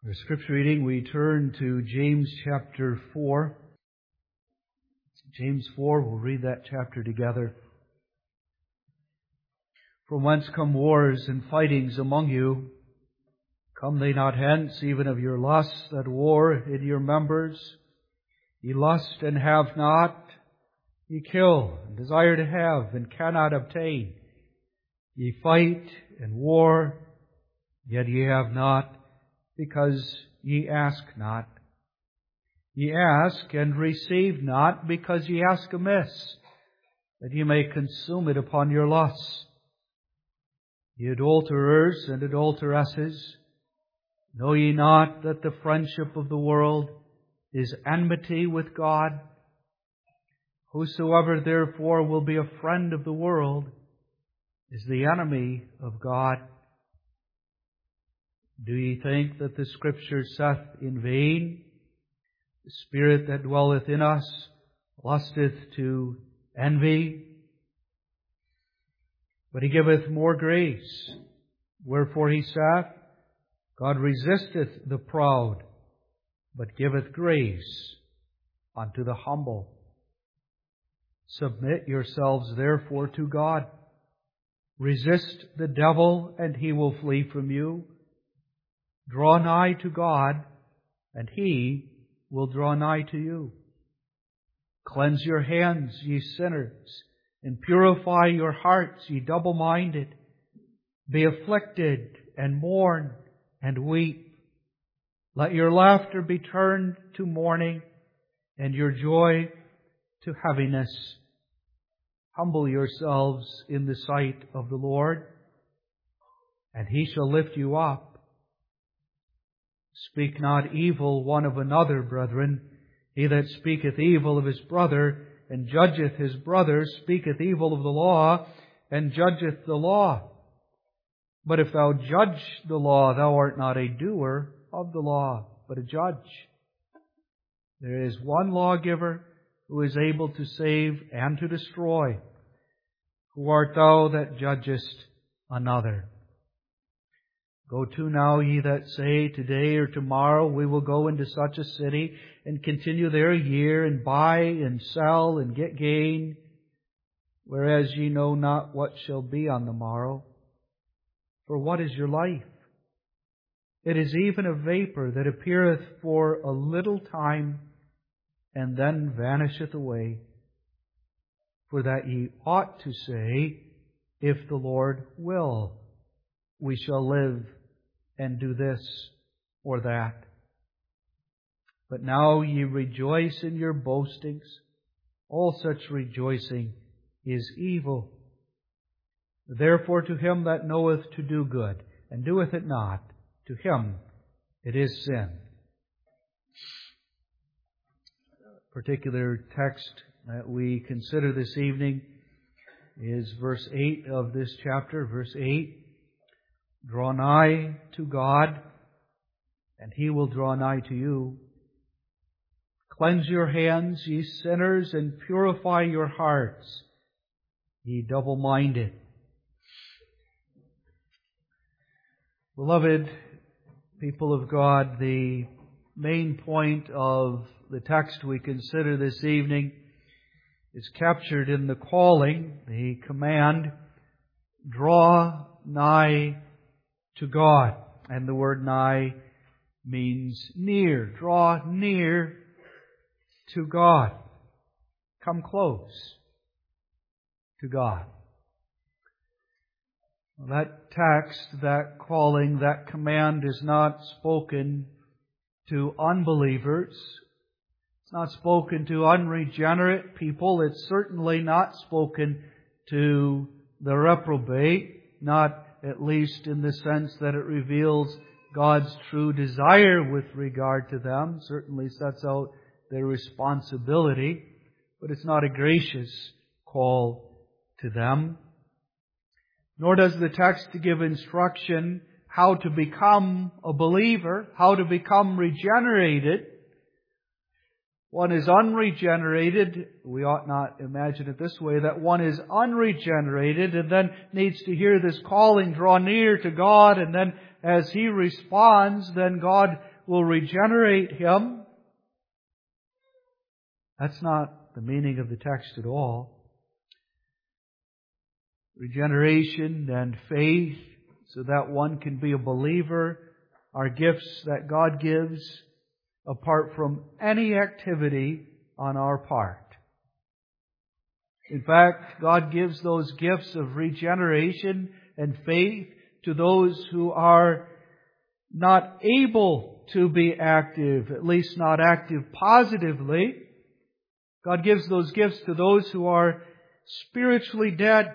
For Scripture reading, we turn to James chapter 4. James 4, we'll read that chapter together. From whence come wars and fightings among you? Come they not hence, even of your lusts that war in your members? Ye lust and have not, ye kill and desire to have and cannot obtain. Ye fight and war, yet ye have not, because ye ask not. Ye ask and receive not, because ye ask amiss, that ye may consume it upon your lusts. Ye adulterers and adulteresses, know ye not that the friendship of the world is enmity with God? Whosoever therefore will be a friend of the world is the enemy of God. Do ye think that the Scripture saith in vain, the Spirit that dwelleth in us lusteth to envy? But He giveth more grace. Wherefore He saith, God resisteth the proud, but giveth grace unto the humble. Submit yourselves therefore to God. Resist the devil, and he will flee from you. Draw nigh to God, and He will draw nigh to you. Cleanse your hands, ye sinners, and purify your hearts, ye double-minded. Be afflicted, and mourn, and weep. Let your laughter be turned to mourning, and your joy to heaviness. Humble yourselves in the sight of the Lord, and He shall lift you up. Speak not evil one of another, brethren. He that speaketh evil of his brother, and judgeth his brother, speaketh evil of the law, and judgeth the law. But if thou judge the law, thou art not a doer of the law, but a judge. There is one lawgiver who is able to save and to destroy. Who art thou that judgest another? Go to now, ye that say, today or tomorrow we will go into such a city and continue there a year and buy and sell and get gain, whereas ye know not what shall be on the morrow. For what is your life? It is even a vapor that appeareth for a little time and then vanisheth away. For that ye ought to say, if the Lord will, we shall live and do this or that. But now ye rejoice in your boastings. All such rejoicing is evil. Therefore to him that knoweth to do good, and doeth it not, to him it is sin. The particular text that we consider this evening is verse 8 of this chapter, verse 8. Draw nigh to God, and He will draw nigh to you. Cleanse your hands, ye sinners, and purify your hearts, ye double-minded. Beloved people of God, the main point of the text we consider this evening is captured in the calling, the command, draw nigh to God. And the word nigh means near. Draw near to God. Come close to God. That text, that calling, that command is not spoken to unbelievers. It's not spoken to unregenerate people. It's certainly not spoken to the reprobate, not at least in the sense that it reveals God's true desire with regard to them. Certainly sets out their responsibility, but it's not a gracious call to them. Nor does the text give instruction how to become a believer, how to become regenerated. One is unregenerated. We ought not imagine it this way, that one is unregenerated and then needs to hear this calling, draw near to God, and then as he responds, then God will regenerate him. That's not the meaning of the text at all. Regeneration and faith, so that one can be a believer, are gifts that God gives apart from any activity on our part. In fact, God gives those gifts of regeneration and faith to those who are not able to be active, at least not active positively. God gives those gifts to those who are spiritually dead.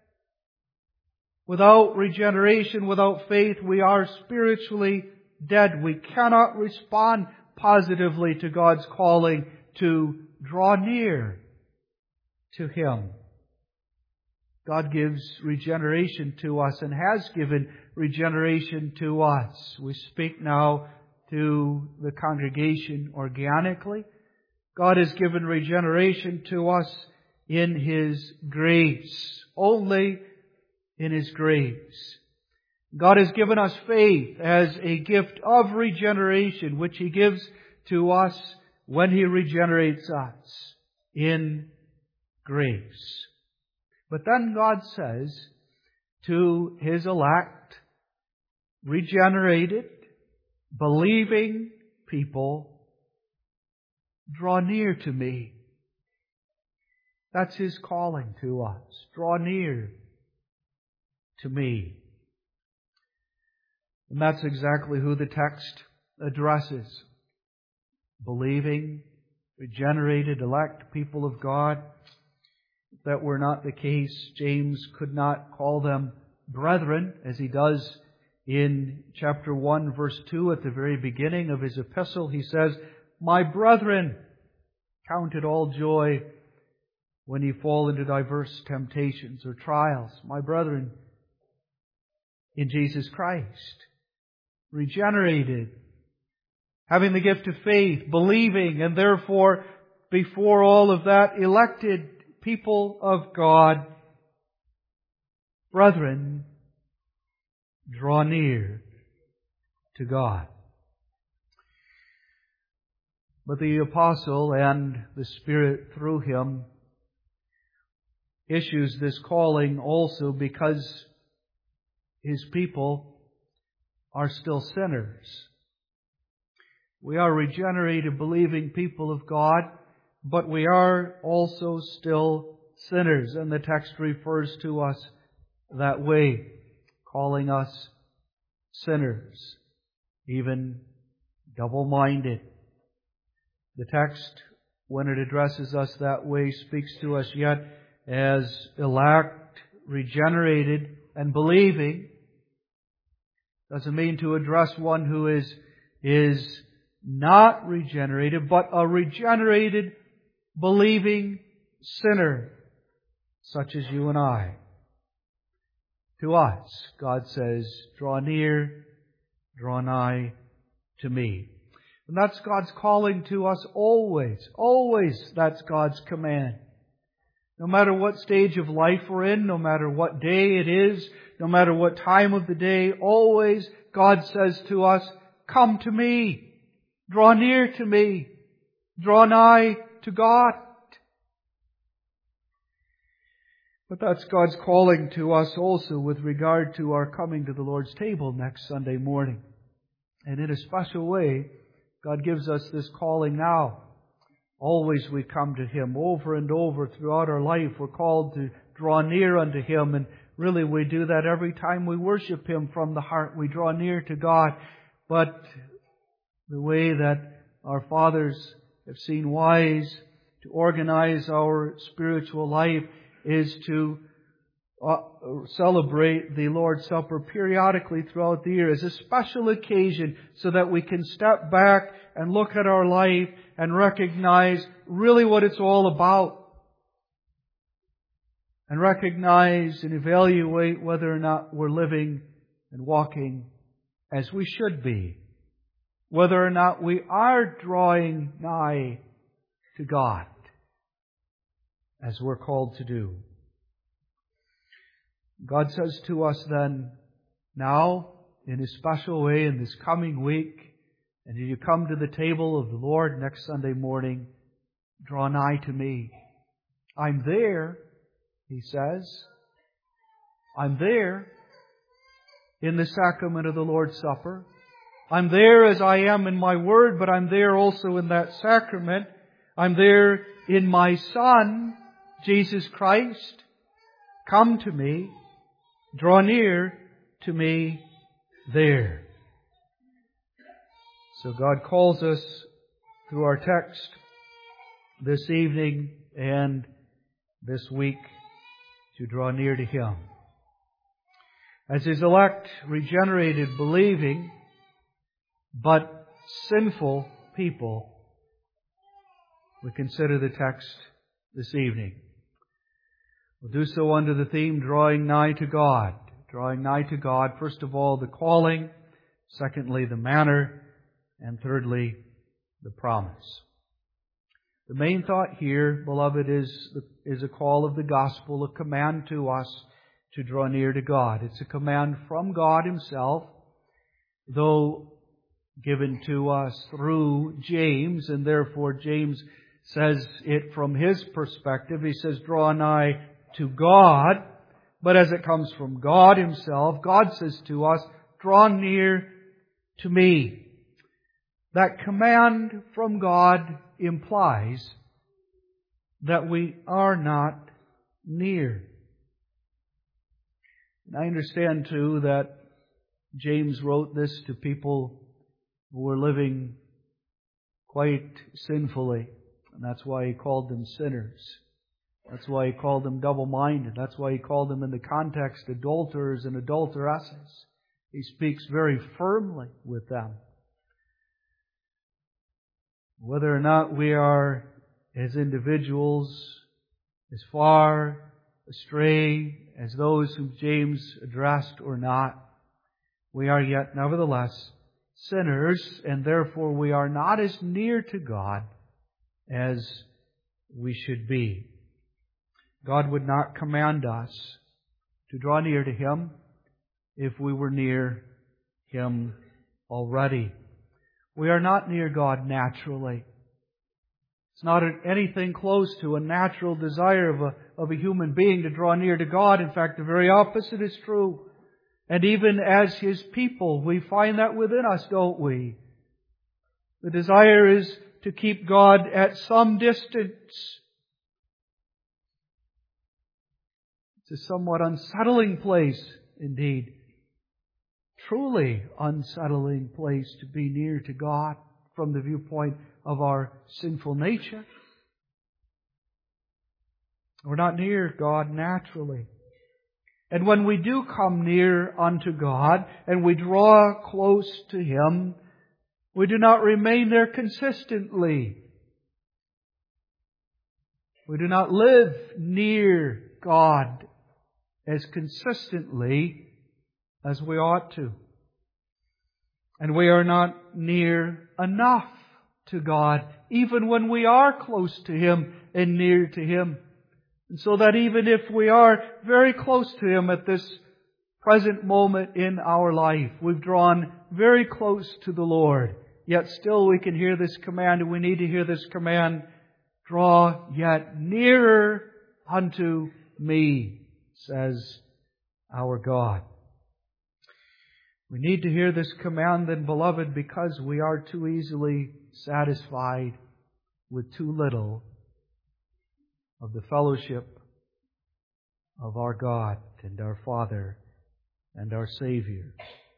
Without regeneration, without faith, we are spiritually dead. We cannot respond positively to God's calling to draw near to Him. God gives regeneration to us and has given regeneration to us. We speak now to the congregation organically. God has given regeneration to us in His grace, only in His grace. God has given us faith as a gift of regeneration, which He gives to us when He regenerates us in grace. But then God says to His elect, regenerated, believing people, draw near to me. That's His calling to us. Draw near to me. And that's exactly who the text addresses. Believing, regenerated, elect people of God. If that were not the case, James could not call them brethren, as he does in chapter 1, verse 2, at the very beginning of his epistle. He says, "My brethren, count it all joy when you fall into diverse temptations or trials." My brethren in Jesus Christ, regenerated, having the gift of faith, believing, and therefore, before all of that, elected people of God. Brethren, draw near to God. But the Apostle and the Spirit through him issues this calling also because His people are still sinners. We are regenerated, believing people of God, but we are also still sinners. And the text refers to us that way, calling us sinners, even double-minded. The text, when it addresses us that way, speaks to us yet as elect, regenerated, and believing. Doesn't mean to address one who is not regenerated, but a regenerated, believing sinner, such as you and I. To us, God says, draw near, draw nigh to me. And that's God's calling to us always. Always that's God's command. No matter what stage of life we're in, no matter what day it is, no matter what time of the day, always God says to us, come to me. Draw near to me. Draw nigh to God. But that's God's calling to us also with regard to our coming to the Lord's table next Sunday morning. And in a special way, God gives us this calling now. Always we come to Him over and over throughout our life. We're called to draw near unto Him. And really we do that every time we worship Him from the heart. We draw near to God. But the way that our fathers have seen wise to organize our spiritual life is to celebrate the Lord's Supper periodically throughout the year as a special occasion so that we can step back and look at our life and recognize really what it's all about. And recognize and evaluate whether or not we're living and walking as we should be. Whether or not we are drawing nigh to God as we're called to do. God says to us then, now, in a special way, in this coming week, And as you come to the table of the Lord next Sunday morning, draw nigh to me. I'm there, He says. I'm there in the sacrament of the Lord's Supper. I'm there as I am in my Word, but I'm there also in that sacrament. I'm there in my Son, Jesus Christ. Come to me. Draw near to me there. So God calls us through our text this evening and this week to draw near to Him. As His elect, regenerated, believing, but sinful people, we consider the text this evening. We'll do so under the theme, drawing nigh to God. Drawing nigh to God, first of all, the calling, secondly, the manner, and thirdly, the promise. The main thought here, beloved, is a call of the gospel, a command to us to draw near to God. It's a command from God Himself, though given to us through James, and therefore James says it from his perspective. He says, draw nigh to God. But as it comes from God Himself, God says to us, draw near to me. That command from God implies that we are not near. And I understand too that James wrote this to people who were living quite sinfully. And that's why he called them sinners. That's why he called them double-minded. That's why he called them in the context adulterers and adulteresses. He speaks very firmly with them. Whether or not we are, as individuals, as far astray as those whom James addressed or not, we are yet nevertheless sinners, and therefore we are not as near to God as we should be. God would not command us to draw near to Him if we were near Him already. We are not near God naturally. It's not anything close to a natural desire of a human being to draw near to God. In fact, the very opposite is true. And even as His people, we find that within us, don't we? The desire is to keep God at some distance. It's a somewhat unsettling place, indeed. Truly unsettling place to be near to God from the viewpoint of our sinful nature. We're not near God naturally. And when we do come near unto God and we draw close to Him, we do not remain there consistently. We do not live near God as consistently as we ought to. And we are not near enough to God, even when we are close to Him and near to Him. And so that even if we are very close to Him at this present moment in our life, we've drawn very close to the Lord, yet still we can hear this command, and we need to hear this command, draw yet nearer unto me, says our God. We need to hear this command then, beloved, because we are too easily satisfied with too little of the fellowship of our God and our Father and our Savior.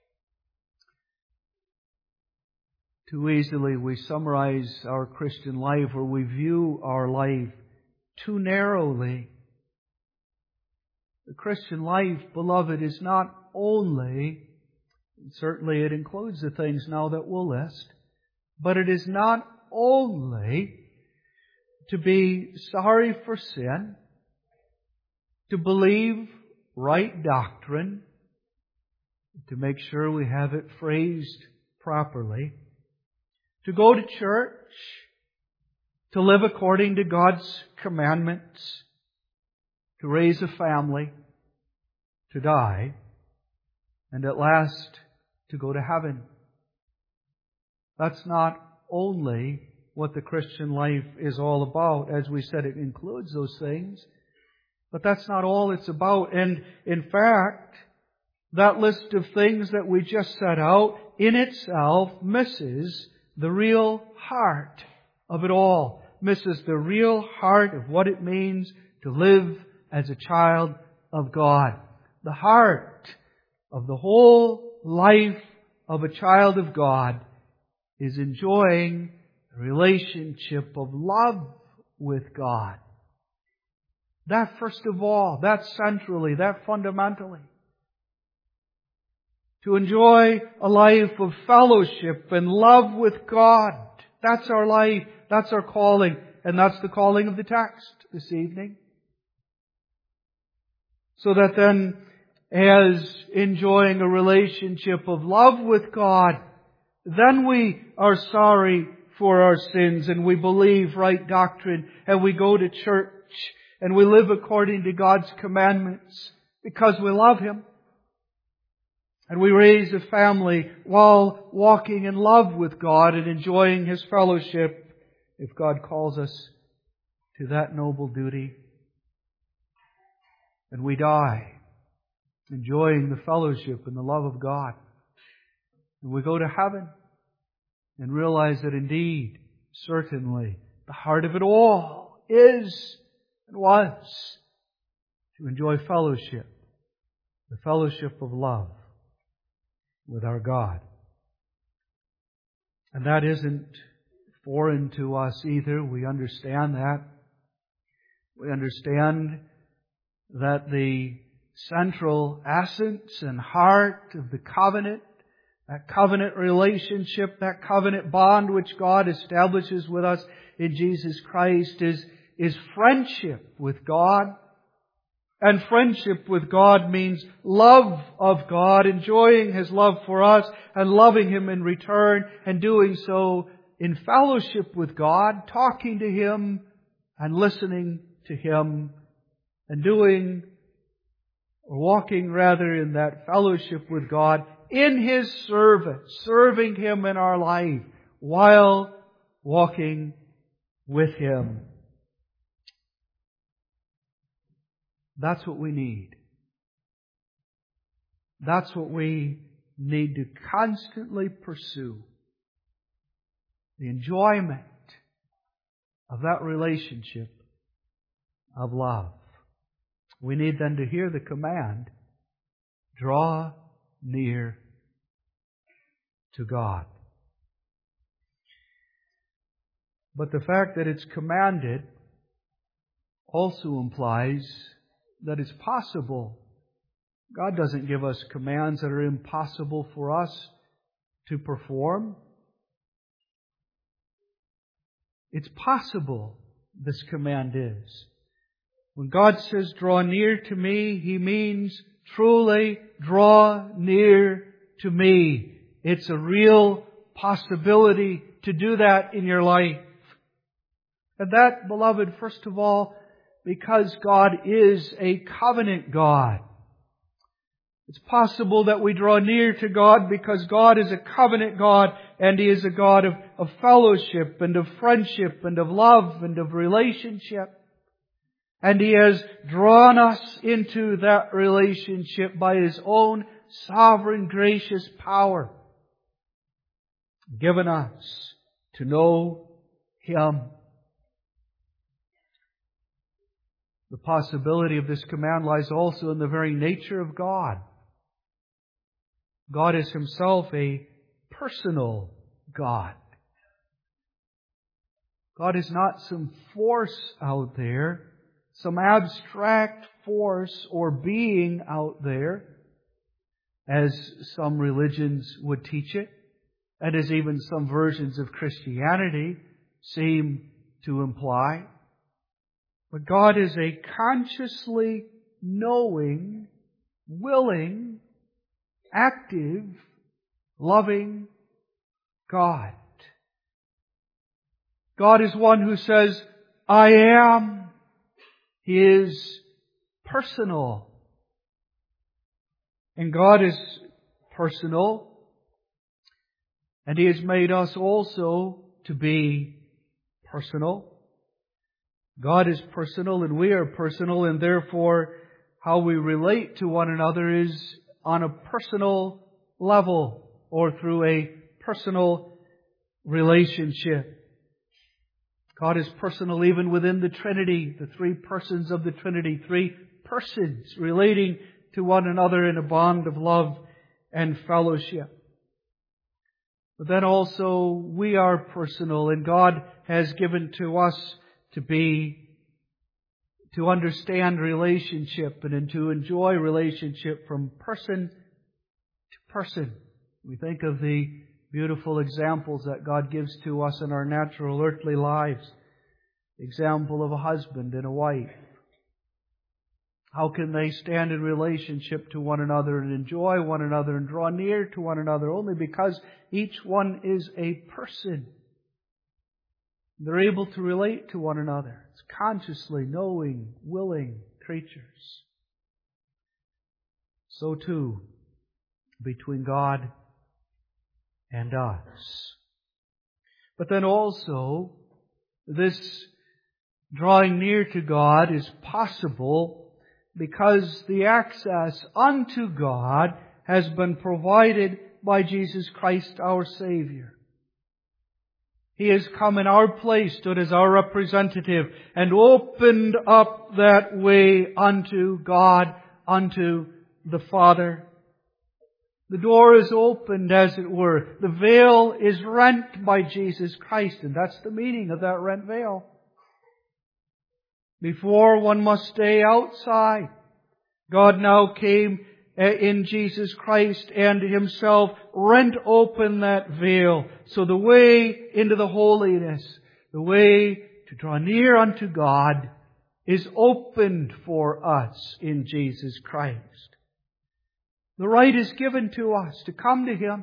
Too easily we summarize our Christian life, or we view our life too narrowly. The Christian life, beloved, is not only, certainly it includes the things now that we'll list, but it is not only to be sorry for sin, to believe right doctrine, to make sure we have it phrased properly, to go to church, to live according to God's commandments, to raise a family, to die, and at last to go to heaven. That's not only what the Christian life is all about. As we said, it includes those things. But that's not all it's about. And in fact, that list of things that we just set out in itself misses the real heart of it all. Misses the real heart of what it means to live as a child of God. The heart of the whole life of a child of God is enjoying a relationship of love with God. That first of all, that centrally, that fundamentally. To enjoy a life of fellowship and love with God. That's our life. That's our calling. And that's the calling of the text this evening. So that then, as enjoying a relationship of love with God, then we are sorry for our sins and we believe right doctrine and we go to church and we live according to God's commandments because we love Him. And we raise a family while walking in love with God and enjoying His fellowship if God calls us to that noble duty. And we die enjoying the fellowship and the love of God. And we go to heaven and realize that indeed, certainly, the heart of it all is and was to enjoy fellowship, the fellowship of love with our God. And that isn't foreign to us either. We understand that. We understand that the central essence and heart of the covenant, that covenant relationship, that covenant bond which God establishes with us in Jesus Christ is friendship with God. And friendship with God means love of God, enjoying His love for us and loving Him in return and doing so in fellowship with God, talking to Him and listening to Him and walking rather in that fellowship with God in His service, serving Him in our life while walking with Him. That's what we need. That's what we need to constantly pursue. The enjoyment of that relationship of love. We need then to hear the command, draw near to God. But the fact that it's commanded also implies that it's possible. God doesn't give us commands that are impossible for us to perform. It's possible, this command is. When God says, draw near to me, He means truly draw near to me. It's a real possibility to do that in your life. And that, beloved, first of all, because God is a covenant God. It's possible that we draw near to God because God is a covenant God and He is a God of fellowship and of friendship and of love and of relationship. And He has drawn us into that relationship by His own sovereign, gracious power, given us to know Him. The possibility of this command lies also in the very nature of God. God is Himself a personal God. God is not some force out there, some abstract force or being out there, as some religions would teach it, and as even some versions of Christianity seem to imply. But God is a consciously knowing, willing, active, loving God. God is one who says, I am. He is personal. And God is personal. And He has made us also to be personal. God is personal and we are personal, and therefore how we relate to one another is on a personal level or through a personal relationship. God is personal even within the Trinity, the three persons of the Trinity, three persons relating to one another in a bond of love and fellowship. But then also we are personal, and God has given to us to understand relationship and to enjoy relationship from person to person. We think of the beautiful examples that God gives to us in our natural earthly lives. The example of a husband and a wife. How can they stand in relationship to one another and enjoy one another and draw near to one another? Only because each one is a person. They're able to relate to one another. It's consciously knowing, willing creatures. So too, between God and us. But then also, this drawing near to God is possible because the access unto God has been provided by Jesus Christ our Savior. He has come in our place, stood as our representative, and opened up that way unto God, unto the Father. The door is opened, as it were. The veil is rent by Jesus Christ, and that's the meaning of that rent veil. Before, one must stay outside. God now came in Jesus Christ and Himself rent open that veil. So the way into the holiness, the way to draw near unto God, is opened for us in Jesus Christ. The right is given to us to come to Him.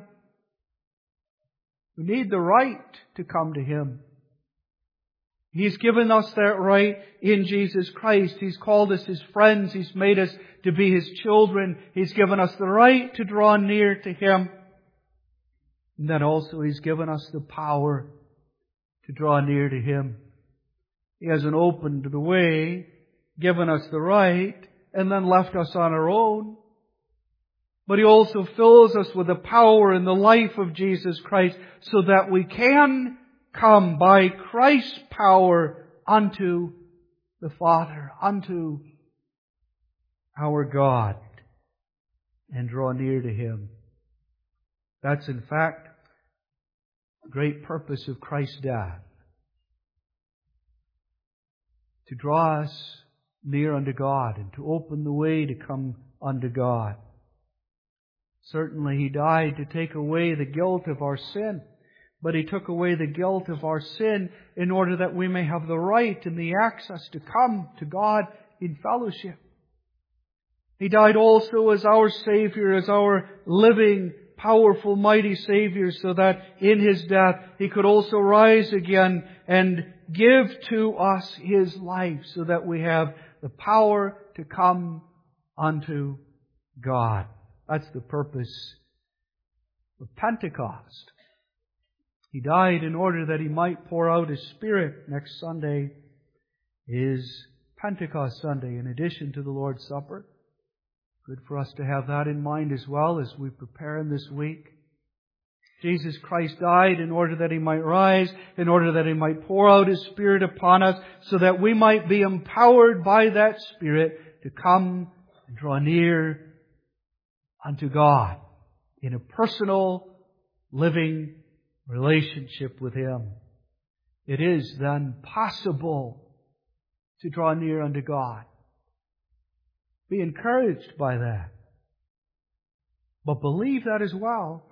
We need the right to come to Him. He's given us that right in Jesus Christ. He's called us His friends. He's made us to be His children. He's given us the right to draw near to Him. And then also He's given us the power to draw near to Him. He hasn't opened the way, given us the right, and then left us on our own. But He also fills us with the power and the life of Jesus Christ so that we can come by Christ's power unto the Father, unto our God, and draw near to Him. That's in fact the great purpose of Christ's death. To draw us near unto God and to open the way to come unto God. Certainly He died to take away the guilt of our sin. But He took away the guilt of our sin in order that we may have the right and the access to come to God in fellowship. He died also as our Savior, as our living, powerful, mighty Savior, so that in His death He could also rise again and give to us His life, so that we have the power to come unto God. That's the purpose of Pentecost. He died in order that He might pour out His Spirit. Next Sunday is Pentecost Sunday, in addition to the Lord's Supper. Good for us to have that in mind as well as we prepare in this week. Jesus Christ died in order that He might rise, in order that He might pour out His Spirit upon us, so that we might be empowered by that Spirit to come and draw near unto God in a personal, living relationship with Him. It is then possible to draw near unto God. Be encouraged by that. But believe that as well.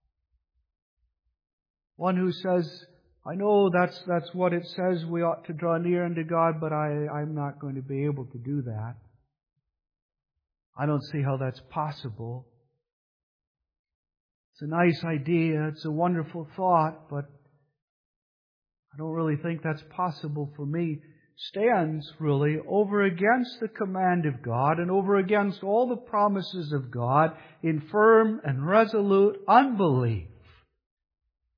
One who says, I know that's what it says, we ought to draw near unto God, but I'm not going to be able to do that. I don't see how that's possible. It's a nice idea, it's a wonderful thought, but I don't really think that's possible for me. Stands really over against the command of God and over against all the promises of God in firm and resolute unbelief.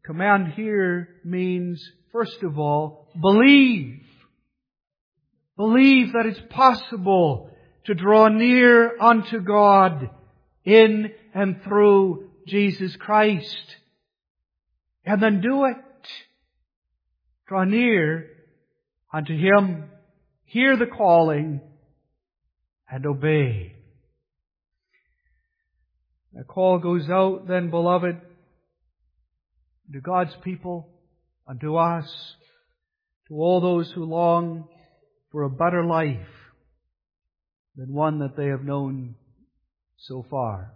command here means, first of all, believe. Believe that it's possible to draw near unto God in and through Jesus Christ. And then do it. Draw near unto Him. Hear the calling and obey. The call goes out then, beloved, to God's people, unto us, to all those who long for a better life than one that they have known so far.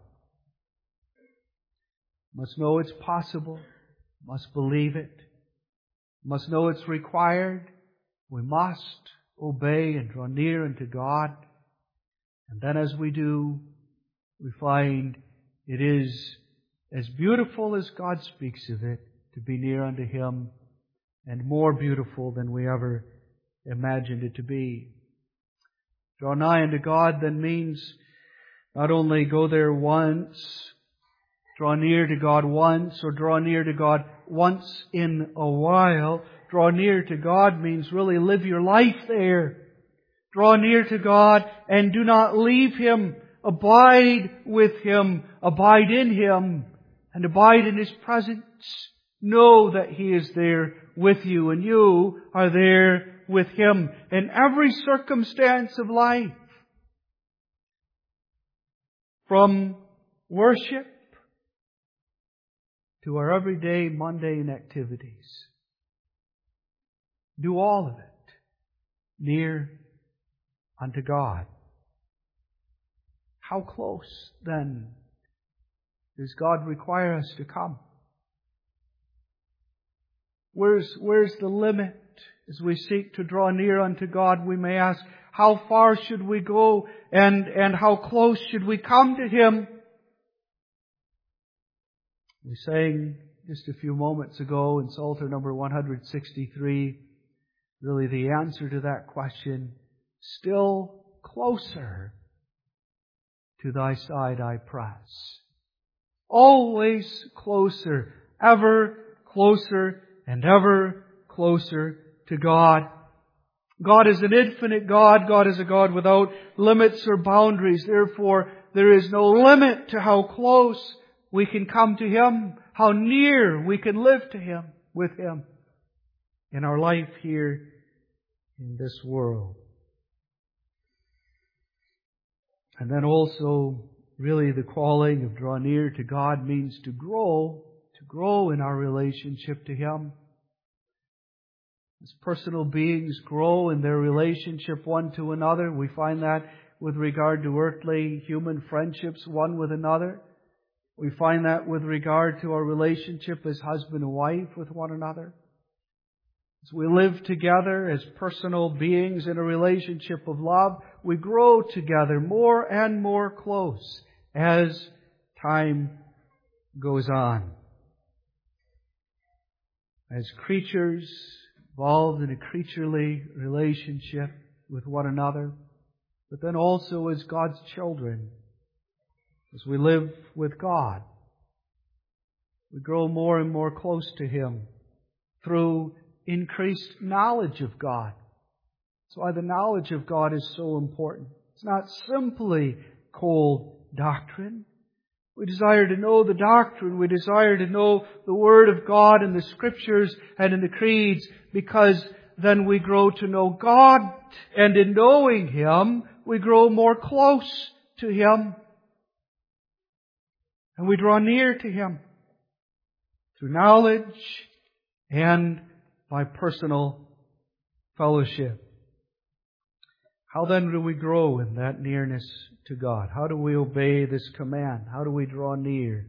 Must know it's possible, must believe it, must know it's required. We must obey and draw near unto God. And then as we do, we find it is as beautiful as God speaks of it to be near unto Him, and more beautiful than we ever imagined it to be. Draw nigh unto God then means not only go there once, draw near to God once, or draw near to God once in a while. Draw near to God means really live your life there. Draw near to God and do not leave Him. Abide with Him, abide in Him, and abide in His presence. Know that He is there with you, and you are there with Him in every circumstance of life. From worship to our everyday mundane activities. Do all of it near unto God. How close, then, does God require us to come? Where's the limit? As we seek to draw near unto God, we may ask, how far should we go and how close should we come to Him? We sang just a few moments ago in Psalter number 163, really the answer to that question, still closer to Thy side I press. Always closer, ever closer and ever closer to God. God is an infinite God. God is a God without limits or boundaries. Therefore, there is no limit to how close we can come to Him, how near we can live to Him, with Him in our life here in this world. And then also, really the calling of draw near to God means to grow in our relationship to Him. As personal beings grow in their relationship one to another, we find that with regard to earthly human friendships one with another. We find that with regard to our relationship as husband and wife with one another. As we live together as personal beings in a relationship of love, we grow together more and more close as time goes on. As creatures involved in a creaturely relationship with one another, but then also as God's children, as we live with God, we grow more and more close to Him through increased knowledge of God. That's why the knowledge of God is so important. It's not simply cold doctrine. We desire to know the doctrine. We desire to know the Word of God in the Scriptures and in the creeds, because then we grow to know God. And in knowing Him, we grow more close to Him. And we draw near to Him through knowledge and by personal fellowship. How then do we grow in that nearness to God? How do we obey this command? How do we draw near?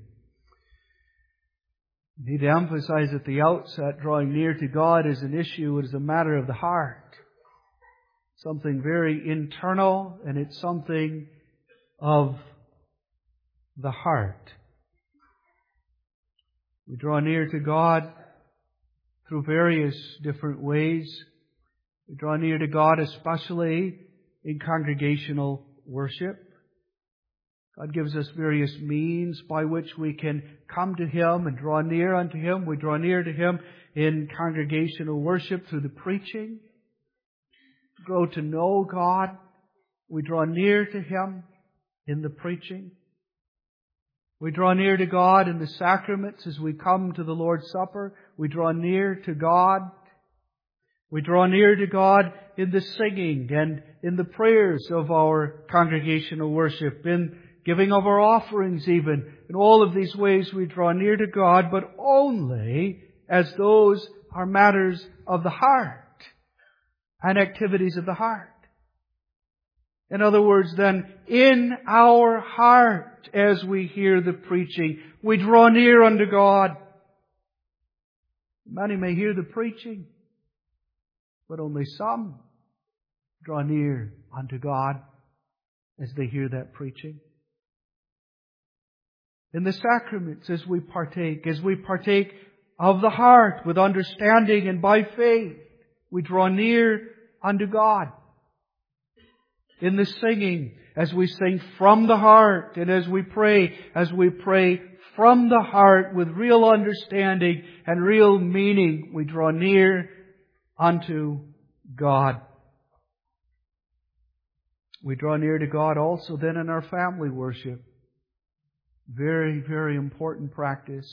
We need to emphasize at the outset, drawing near to God is an issue, it is a matter of the heart. Something very internal, and it's something of the heart. We draw near to God through various different ways. We draw near to God especially in congregational worship. God gives us various means by which we can come to Him and draw near unto Him. We draw near to Him in congregational worship through the preaching. Grow to know God. We draw near to Him in the preaching. We draw near to God in the sacraments as we come to the Lord's Supper. We draw near to God. We draw near to God in the singing and in the prayers of our congregational worship, in giving of our offerings even. In all of these ways we draw near to God, but only as those are matters of the heart and activities of the heart. In other words, then, in our heart, as we hear the preaching, we draw near unto God. Many may hear the preaching, but only some draw near unto God as they hear that preaching. In the sacraments, as we partake of the heart with understanding and by faith, we draw near unto God. In the singing, as we sing from the heart, and as we pray from the heart with real understanding and real meaning, we draw near unto God. We draw near to God also then in our family worship. Very, very important practice.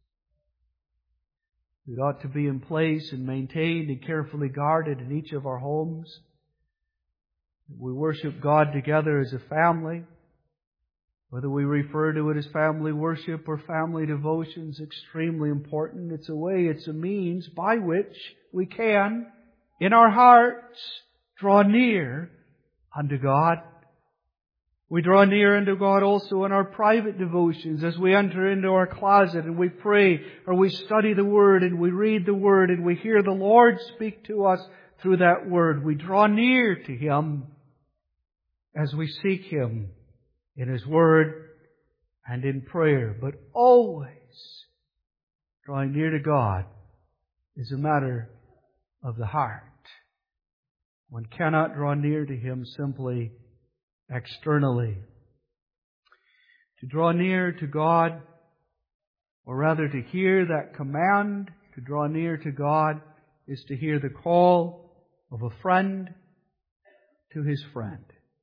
It ought to be in place and maintained and carefully guarded in each of our homes. We worship God together as a family. Whether we refer to it as family worship or family devotion is extremely important. It's a way, it's a means by which we can, in our hearts, draw near unto God. We draw near unto God also in our private devotions as we enter into our closet and we pray or we study the Word and we read the Word and we hear the Lord speak to us through that Word. We draw near to Him as we seek Him in His Word and in prayer. But always drawing near to God is a matter of the heart. One cannot draw near to Him simply externally. To draw near to God, or rather to hear that command to draw near to God, is to hear the call of a friend to his friend.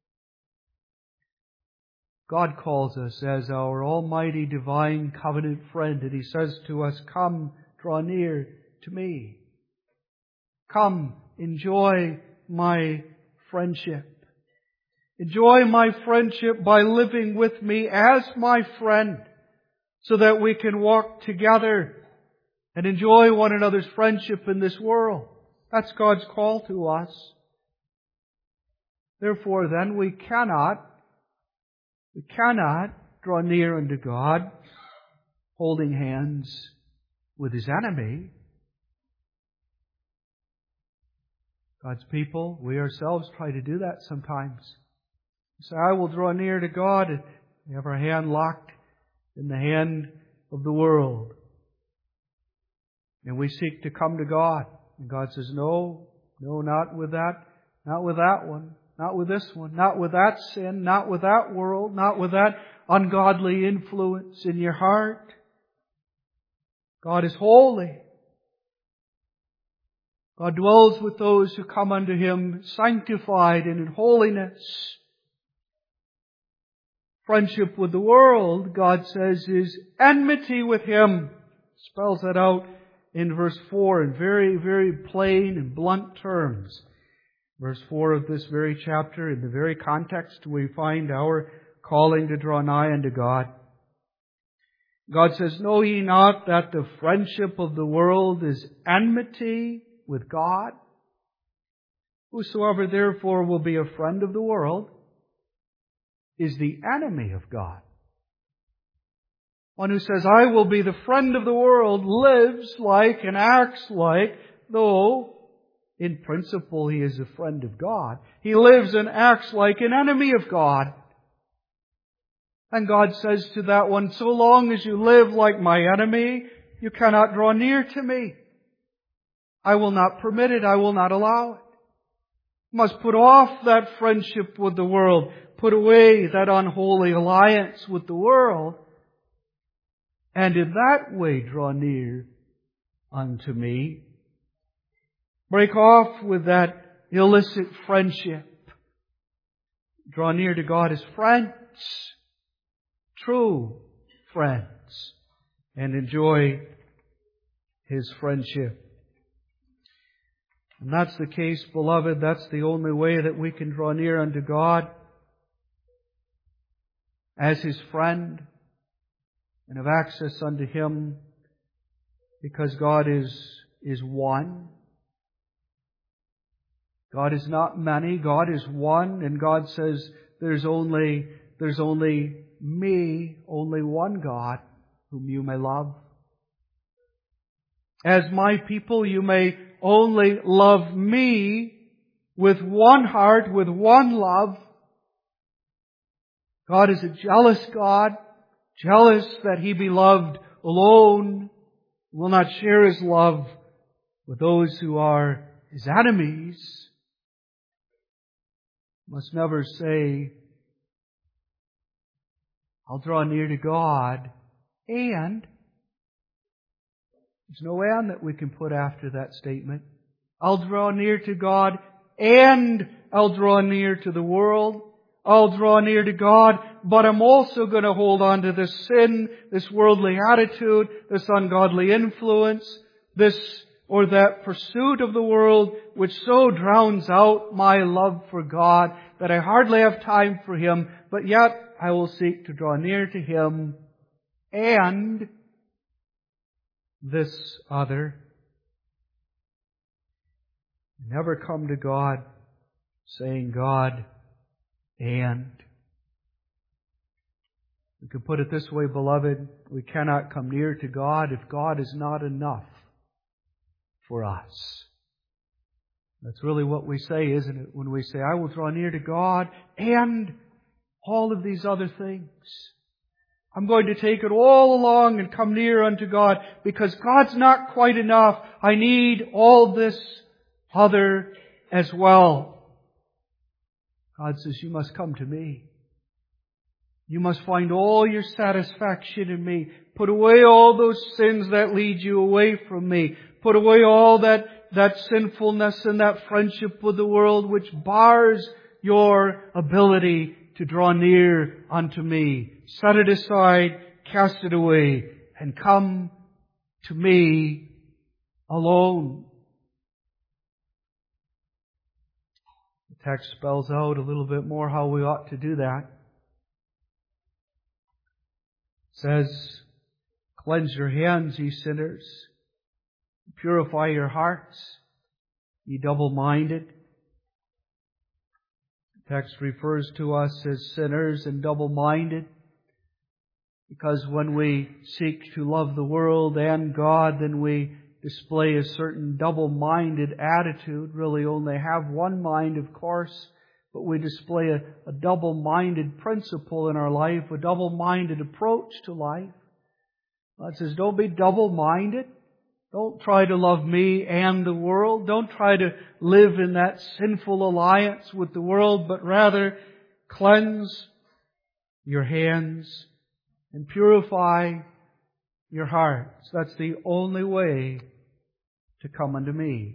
God calls us as our almighty divine covenant friend, and He says to us, "Come, draw near to me. Come, enjoy my friendship. Enjoy my friendship by living with me as my friend, so that we can walk together and enjoy one another's friendship in this world." That's God's call to us. Therefore, then, we cannot draw near unto God holding hands with His enemy. God's people, we ourselves try to do that sometimes. Say, "I will draw near to God," and we have our hand locked in the hand of the world. And we seek to come to God. And God says, "No, not with that. Not with that one. Not with this one. Not with that sin. Not with that world. Not with that ungodly influence in your heart. God is holy. God dwells with those who come unto Him sanctified and in holiness." Friendship with the world, God says, is enmity with Him. Spells that out in verse 4 in very, very plain and blunt terms. Verse 4 of this very chapter, in the very context we find our calling to draw nigh unto God. God says, "Know ye not that the friendship of the world is enmity with God? Whosoever therefore will be a friend of the world is the enemy of God." One who says, "I will be the friend of the world," lives like and acts like though in principle he is a friend of God. He lives and acts like an enemy of God. And God says to that one, "So long as you live like my enemy, you cannot draw near to me. I will not permit it. I will not allow it. You must put off that friendship with the world. Put away that unholy alliance with the world, and in that way draw near unto me. Break off with that illicit friendship. Draw near to God as friends, true friends, and enjoy His friendship. And that's the case, beloved. That's the only way that we can draw near unto God as His friend and have access unto Him, because God is one. God is not many. God is one, and God says there's only me, only one God whom you may love. As my people, you may only love me with one heart, with one love. God is a jealous God, jealous that He be loved alone, will not share His love with those who are His enemies. Must never say, I'll draw near to God, and there's no and that we can put after that statement. I'll draw near to God, and I'll draw near to the world. I'll draw near to God, but I'm also going to hold on to this sin, this worldly attitude, this ungodly influence, this or that pursuit of the world which so drowns out my love for God that I hardly have time for Him, but yet I will seek to draw near to Him and this other. Never come to God saying, God, and. We could put it this way, beloved, we cannot come near to God if God is not enough for us. That's really what we say, isn't it? When we say, I will draw near to God and all of these other things. I'm going to take it all along and come near unto God because God's not quite enough. I need all this other as well. God says, you must come to me. You must find all your satisfaction in me. Put away all those sins that lead you away from me. Put away all that sinfulness and that friendship with the world which bars your ability to draw near unto me. Set it aside, cast it away, and come to me alone. The text spells out a little bit more how we ought to do that. It says, cleanse your hands, ye sinners. Purify your hearts, ye double-minded. The text refers to us as sinners and double-minded because when we seek to love the world and God, then we display a certain double-minded attitude. Really only have one mind, of course, but we display a double-minded principle in our life, a double-minded approach to life. God says, don't be double-minded. Don't try to love me and the world. Don't try to live in that sinful alliance with the world, but rather cleanse your hands and purify your hearts. That's the only way to come unto me.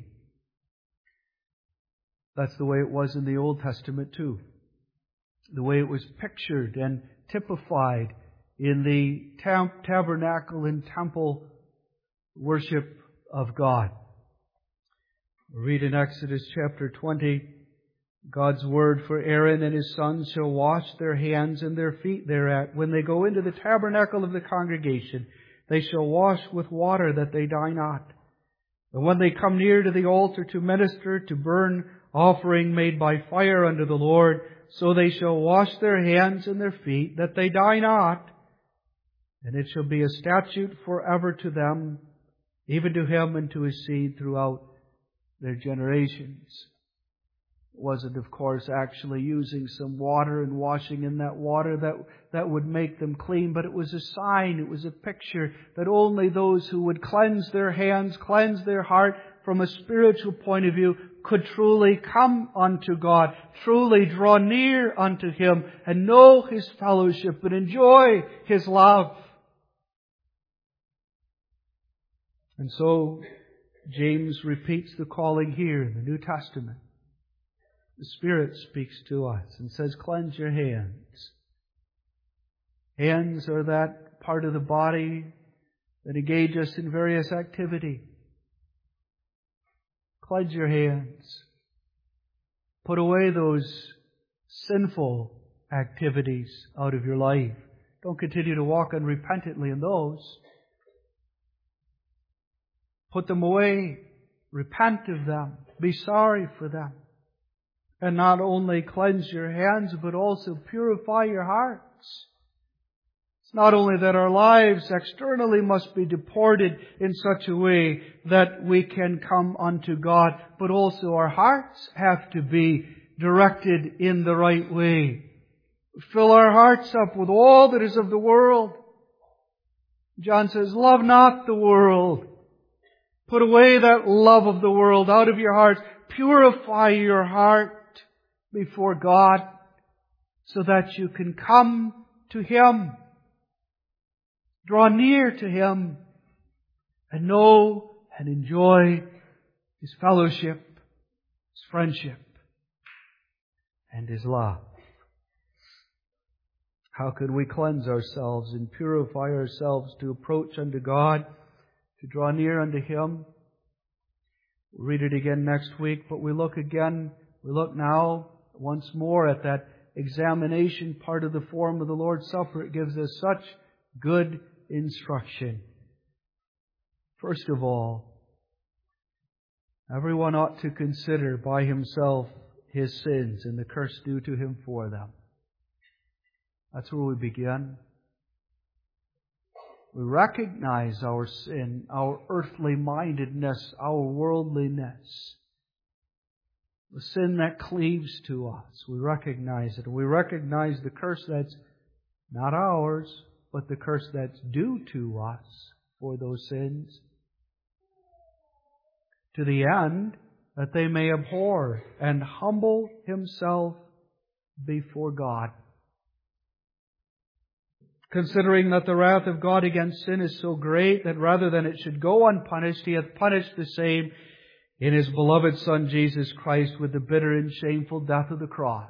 That's the way it was in the Old Testament too. The way it was pictured and typified in the tabernacle and temple worship of God. We read in Exodus chapter 20, God's word for Aaron and his sons shall wash their hands and their feet thereat. When they go into the tabernacle of the congregation, they shall wash with water that they die not. And when they come near to the altar to minister, to burn offering made by fire unto the Lord, so they shall wash their hands and their feet that they die not. And it shall be a statute forever to them, even to him and to his seed throughout their generations. It wasn't, of course, actually using some water and washing in that water that would make them clean, but it was a sign, it was a picture that only those who would cleanse their hands, cleanse their heart from a spiritual point of view, could truly come unto God, truly draw near unto Him and know His fellowship and enjoy His love. And so James repeats the calling here in the New Testament. The Spirit speaks to us and says, cleanse your hands. Hands are that part of the body that engage us in various activity. Cleanse your hands. Put away those sinful activities out of your life. Don't continue to walk unrepentantly in those. Put them away. Repent of them. Be sorry for them. And not only cleanse your hands, but also purify your hearts. It's not only that our lives externally must be deported in such a way that we can come unto God, but also our hearts have to be directed in the right way. Fill our hearts up with all that is of the world. John says, love not the world. Put away that love of the world out of your heart. Purify your heart before God so that you can come to Him. Draw near to Him and know and enjoy His fellowship, His friendship, and His love. How could we cleanse ourselves and purify ourselves to approach unto God, to draw near unto Him? We'll read it again next week, but we look now once more at that examination part of the form of the Lord's Supper. It gives us such good instruction. First of all, everyone ought to consider by himself his sins and the curse due to him for them. That's where we begin. We recognize our sin, our earthly mindedness, our worldliness. The sin that cleaves to us. We recognize it. We recognize the curse that's not ours, but the curse that's due to us for those sins. To the end that they may abhor and humble himself before God. Considering that the wrath of God against sin is so great that rather than it should go unpunished, He hath punished the same in His beloved Son Jesus Christ with the bitter and shameful death of the cross.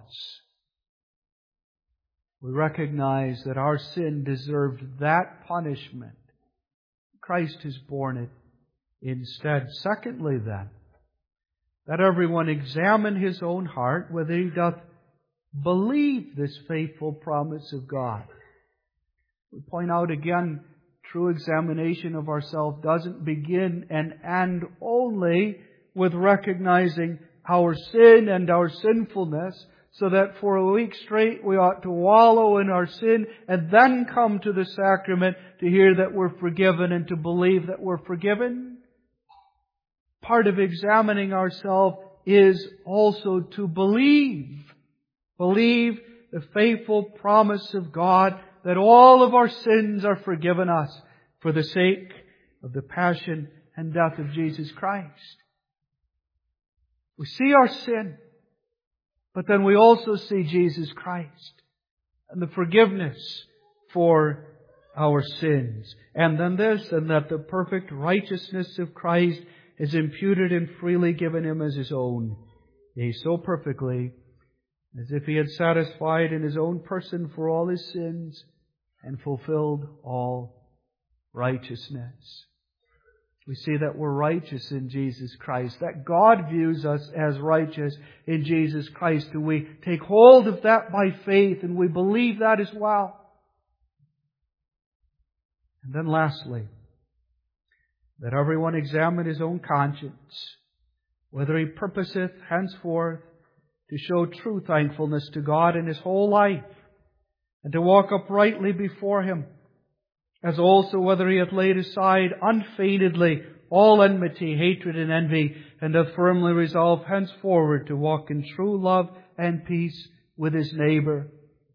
We recognize that our sin deserved that punishment. Christ has borne it instead. Secondly then, that everyone examine his own heart whether he doth believe this faithful promise of God. We point out again, true examination of ourselves doesn't begin and end only with recognizing our sin and our sinfulness, so that for a week straight we ought to wallow in our sin and then come to the sacrament to hear that we're forgiven and to believe that we're forgiven. Part of examining ourselves is also to believe. Believe the faithful promise of God that all of our sins are forgiven us for the sake of the passion and death of Jesus Christ. We see our sin, but then we also see Jesus Christ and the forgiveness for our sins. And then this, and that the perfect righteousness of Christ is imputed and freely given Him as His own. Yea, so perfectly, as if He had satisfied in His own person for all His sins and fulfilled all righteousness. We see that we're righteous in Jesus Christ, that God views us as righteous in Jesus Christ, and we take hold of that by faith, and we believe that as well. And then lastly, that everyone examine his own conscience, whether he purposeth henceforth to show true thankfulness to God in his whole life, and to walk uprightly before Him, as also whether he hath laid aside unfeignedly all enmity, hatred, and envy, and hath firmly resolved henceforward to walk in true love and peace with his neighbour.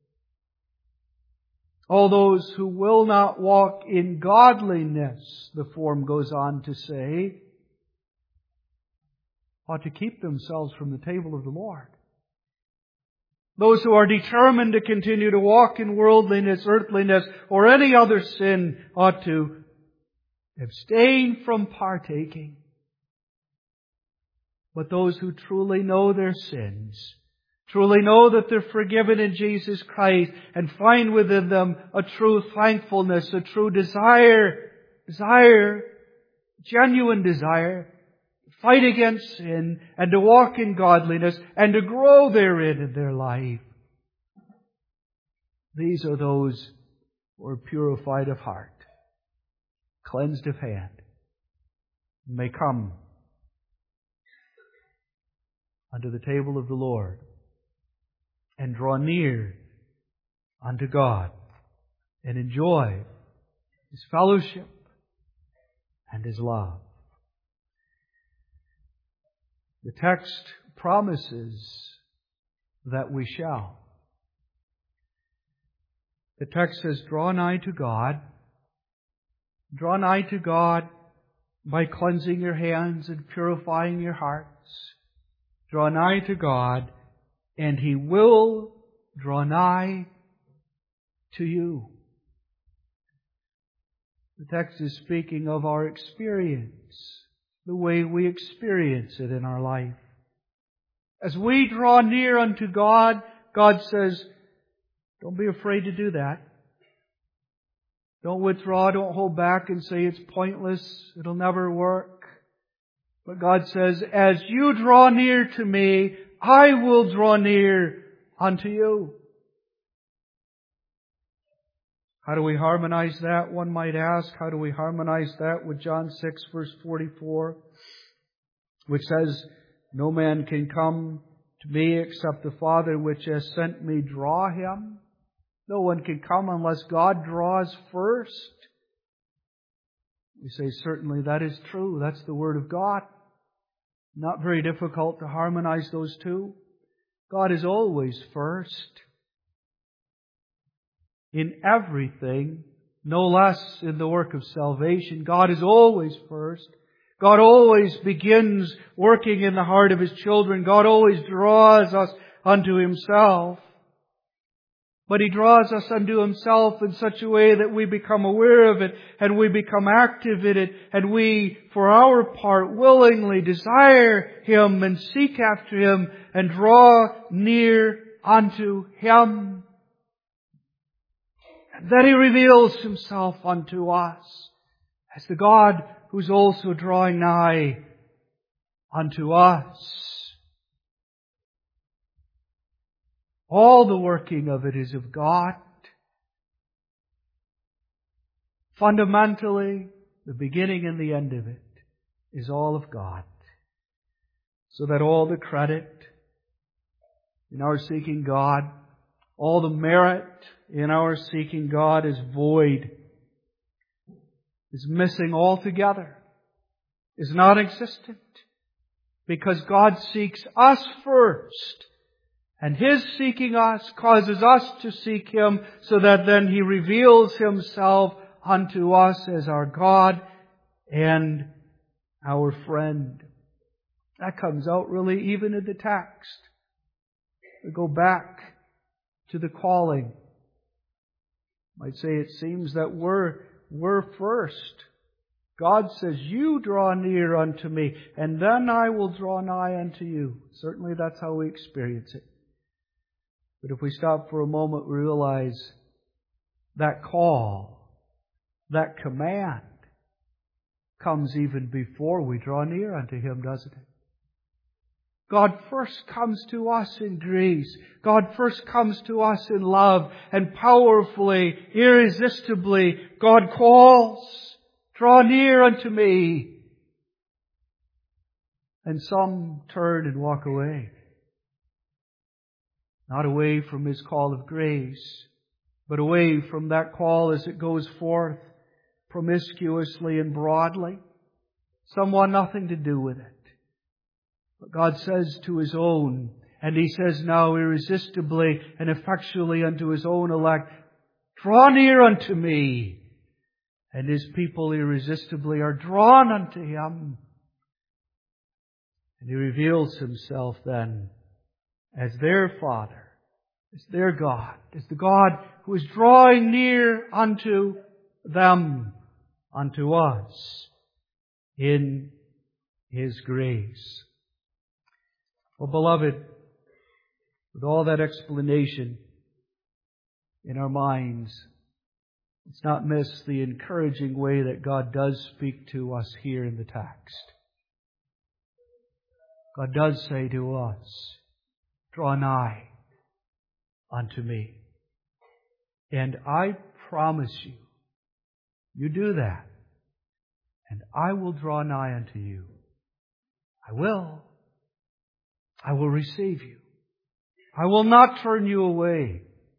All those who will not walk in godliness, the form goes on to say, ought to keep themselves from the table of the Lord. Those who are determined to continue to walk in worldliness, earthliness, or any other sin ought to abstain from partaking. But those who truly know their sins, truly know that they're forgiven in Jesus Christ, and find within them a true thankfulness, a true genuine desire, to fight against sin and to walk in godliness and to grow therein in their life. These are those who are purified of heart, cleansed of hand, and may come unto the table of the Lord and draw near unto God and enjoy His fellowship and His love. The text promises that we shall. The text says, draw nigh to God. Draw nigh to God by cleansing your hands and purifying your hearts. Draw nigh to God, and He will draw nigh to you. The text is speaking of our experience, the way we experience it in our life. As we draw near unto God, God says, don't be afraid to do that. Don't withdraw, don't hold back and say it's pointless, it'll never work. But God says, as you draw near to me, I will draw near unto you. How do we harmonize that? One might ask, how do we harmonize that with John 6 verse 44, which says, no man can come to me except the Father which has sent me draw him. No one can come unless God draws first. We say, certainly that is true. That's the Word of God. Not very difficult to harmonize those two. God is always first. In everything, no less in the work of salvation, God is always first. God always begins working in the heart of His children. God always draws us unto Himself. But He draws us unto Himself in such a way that we become aware of it and we become active in it, and we, for our part, willingly desire Him and seek after Him and draw near unto Him. And then He reveals Himself unto us as the God who's also drawing nigh unto us. All the working of it is of God. Fundamentally, the beginning and the end of it is all of God. So that all the credit in our seeking God, all the merit in our seeking God is void, is missing altogether, is non-existent. Because God seeks us first. And His seeking us causes us to seek Him, so that then He reveals Himself unto us as our God and our friend. That comes out really even in the text. We go back to the calling. I might say it seems that we're first. God says, you draw near unto me, and then I will draw nigh unto you. Certainly that's how we experience it. But if we stop for a moment, we realize that call, that command, comes even before we draw near unto Him, doesn't it? God first comes to us in grace. God first comes to us in love. And powerfully, irresistibly, God calls, draw near unto me. And some turn and walk away. Not away from His call of grace, but away from that call as it goes forth promiscuously and broadly. Some want nothing to do with it. But God says to His own, and He says now irresistibly and effectually unto His own elect, draw near unto me. And His people irresistibly are drawn unto Him. And He reveals Himself then as their Father, as their God, as the God who is drawing near unto them, unto us, in His grace. Well, beloved, with all that explanation in our minds, let's not miss the encouraging way that God does speak to us here in the text. God does say to us, draw nigh unto me. And I promise you, you do that, and I will draw nigh unto you. I will. I will receive you. I will not turn you away.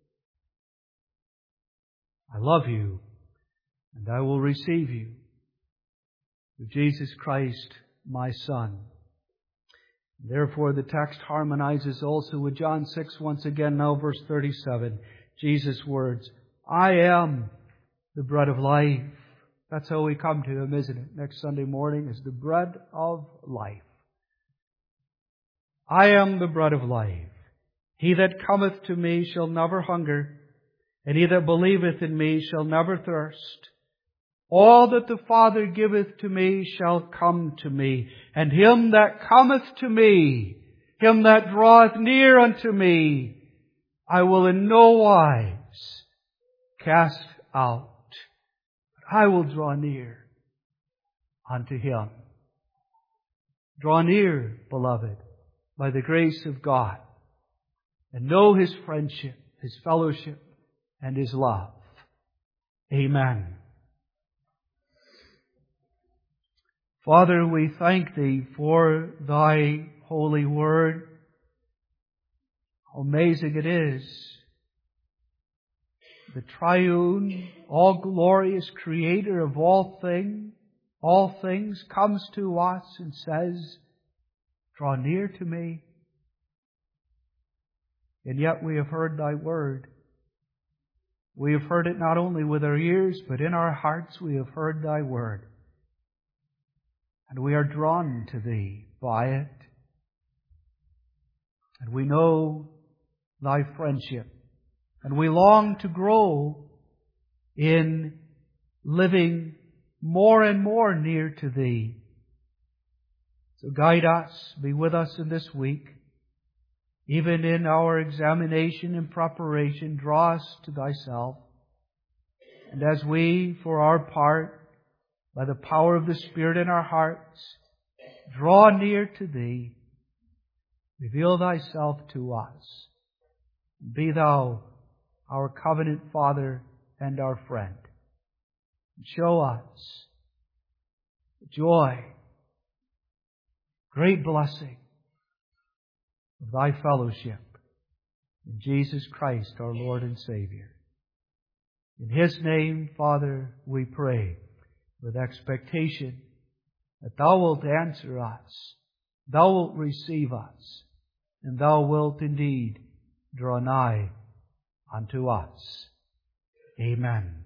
I love you, and I will receive you through Jesus Christ, my Son. Therefore, the text harmonizes also with John 6 once again, now verse 37. Jesus' words, I am the bread of life. That's how we come to Him, isn't it? Next Sunday morning is the bread of life. I am the bread of life. He that cometh to me shall never hunger, and he that believeth in me shall never thirst. All that the Father giveth to me shall come to me, and him that cometh to me, him that draweth near unto me, I will in no wise cast out. But I will draw near unto him. Draw near, beloved, by the grace of God, and know His friendship, His fellowship, and His love. Amen. Father, we thank Thee for Thy holy word. How amazing it is. The triune, all-glorious Creator of all things comes to us and says, draw near to me. And yet we have heard Thy word. We have heard it not only with our ears, but in our hearts we have heard Thy word. And we are drawn to Thee by it. And we know Thy friendship. And we long to grow in living more and more near to Thee. So guide us, be with us in this week. Even in our examination and preparation, draw us to Thyself. And as we, for our part, by the power of the Spirit in our hearts, draw near to Thee, reveal Thyself to us. Be Thou our covenant Father and our friend. And show us joy, great blessing of Thy fellowship in Jesus Christ, our Lord and Savior. In His name, Father, we pray with expectation that Thou wilt answer us, Thou wilt receive us, and Thou wilt indeed draw nigh unto us. Amen.